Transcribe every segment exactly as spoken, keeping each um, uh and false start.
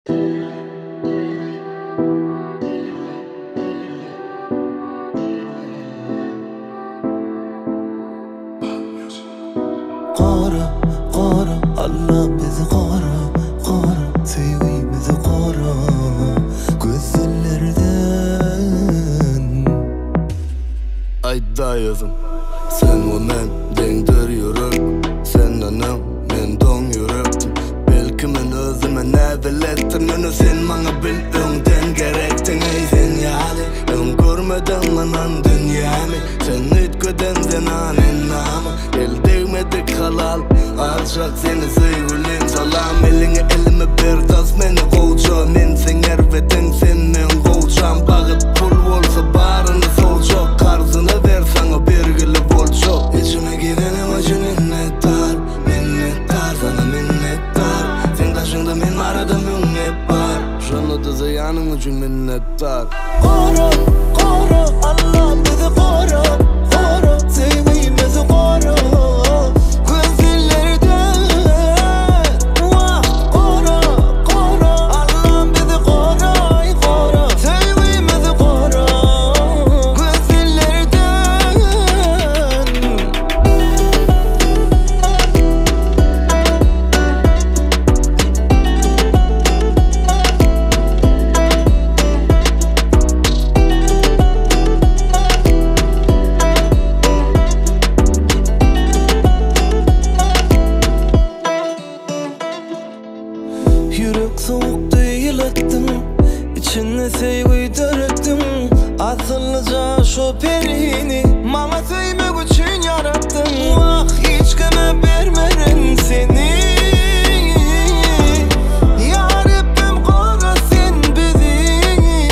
Qara, qara, Allah bizi qara, qara, sevgimizi qara, gözlerden. Ayda yazım, sen ve men dengdir yürek, sen anam, men don yürek. Belki men özüme ne bilettin, onu sen bana bil önden gerektin. Ey sen yali, ön görmeden anan dünyamı, sen ütköden sen anen namı. El değmedik halal, alçak seni sevgilin salam. Eline elime bir tas meni kovça, men sen erveden sen men kovçam. Bağıt pul olsa barını solça, karzını ver sana birgili bolça. İçine girenim acı minnettar, minnettar sana minnettar. Sen taşında men arada münnet var, şunu da ziyanın için minnettar. Qara, qara, Allah bizi qara, qara, sevgimizi qara, gözlerden. Vah, qara, qara, Allah bizi qara, qara, sevgimizi qara, gözlerden. Yürek soğuk değil ettim, içine sevgi döktüm. Asıllıca şu perini bana sevmek için yarattım. Vah, hiç kime vermeren seni. Ya Rabbim qara sen bizi.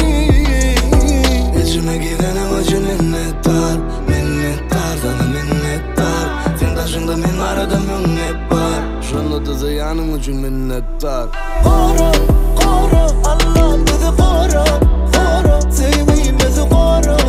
İçime girenim acı minnettar, minnettar sana minnettar. Sen taşında men arada münnet var, şunu da ziyanın için minnettar. Qara, qara, Allah bizi qara, qara, sevgimizi qara,